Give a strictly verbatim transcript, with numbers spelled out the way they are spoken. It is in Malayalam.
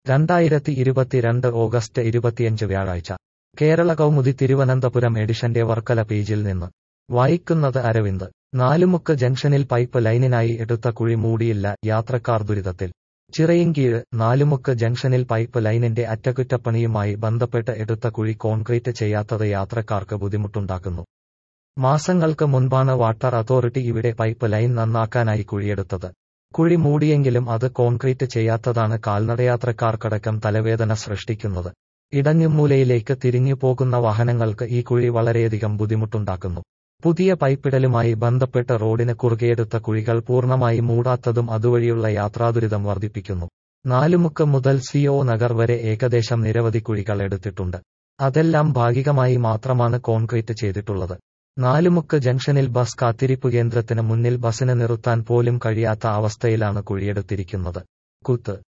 രണ്ടായിരത്തി ഇരുപത്തിരണ്ട് ഓഗസ്റ്റ് ഇരുപത്തിയഞ്ച് വ്യാഴാഴ്ച കേരള കൗമുദി തിരുവനന്തപുരം എഡിഷന്റെ വർക്കല പേജിൽ നിന്ന് വായിക്കുന്നത് അരവിന്ദ്. നാലുമുക്ക് ജംഗ്ഷനിൽ പൈപ്പ് ലൈനിനായി എടുത്ത കുഴി മൂടിയില്ല, യാത്രക്കാർ ദുരിതത്തിൽ. ചിറയിൻകീഴ് നാലുമുക്ക് ജംഗ്ഷനിൽ പൈപ്പ് ലൈനിന്റെ അറ്റകുറ്റപ്പണിയുമായി ബന്ധപ്പെട്ട് എടുത്ത കുഴി കോൺക്രീറ്റ് ചെയ്യാത്തത് യാത്രക്കാർക്ക് ബുദ്ധിമുട്ടുണ്ടാക്കുന്നു. മാസങ്ങൾക്ക് മുൻപാണ് വാട്ടർ അതോറിറ്റി ഇവിടെ പൈപ്പ് ലൈൻ നന്നാക്കാനായി കുഴിയെടുത്തത്. കുഴി മൂടിയെങ്കിലും അത് കോൺക്രീറ്റ് ചെയ്യാത്തതാണ് കാൽനടയാത്രക്കാർക്കടക്കം തലവേദന സൃഷ്ടിക്കുന്നത്. ഇടഞ്ഞുമൂലയിലേക്ക് തിരിഞ്ഞു പോകുന്ന വാഹനങ്ങൾക്ക് ഈ കുഴി വളരെയധികം ബുദ്ധിമുട്ടുണ്ടാക്കുന്നു. പുതിയ പൈപ്പിടലുമായി ബന്ധപ്പെട്ട് റോഡിന് കുറുകെയെടുത്ത കുഴികൾ പൂർണ്ണമായി മൂടാത്തതും അതുവഴിയുള്ള യാത്രാദുരിതം വർദ്ധിപ്പിക്കുന്നു. നാലുമുക്ക് മുതൽ സി ഒ നഗർ വരെ ഏകദേശം നിരവധി കുഴികൾ എടുത്തിട്ടുണ്ട്. അതെല്ലാം ഭാഗികമായി മാത്രമാണ് കോൺക്രീറ്റ് ചെയ്തിട്ടുള്ളത്. നാലുമുക്ക് ജംഗ്ഷനിൽ ബസ് കാത്തിരിപ്പ് കേന്ദ്രത്തിന് മുന്നിൽ ബസിന് നിർത്താൻ പോലും കഴിയാത്ത അവസ്ഥയിലാണ് കുഴിയെടുത്തിരിക്കുന്നത്. കുത്ത്